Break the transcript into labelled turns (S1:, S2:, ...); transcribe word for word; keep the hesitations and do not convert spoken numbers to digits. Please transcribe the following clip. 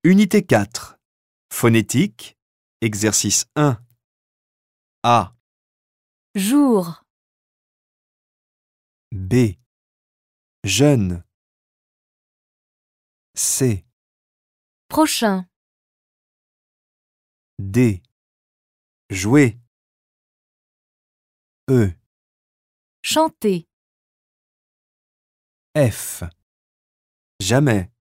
S1: Unité quatre. Phonétique. Exercice un. A.
S2: Jour,
S1: B. Jeune. C.
S2: prochain,
S1: D. Jouer. E.
S2: chanter,
S1: F. Jamais.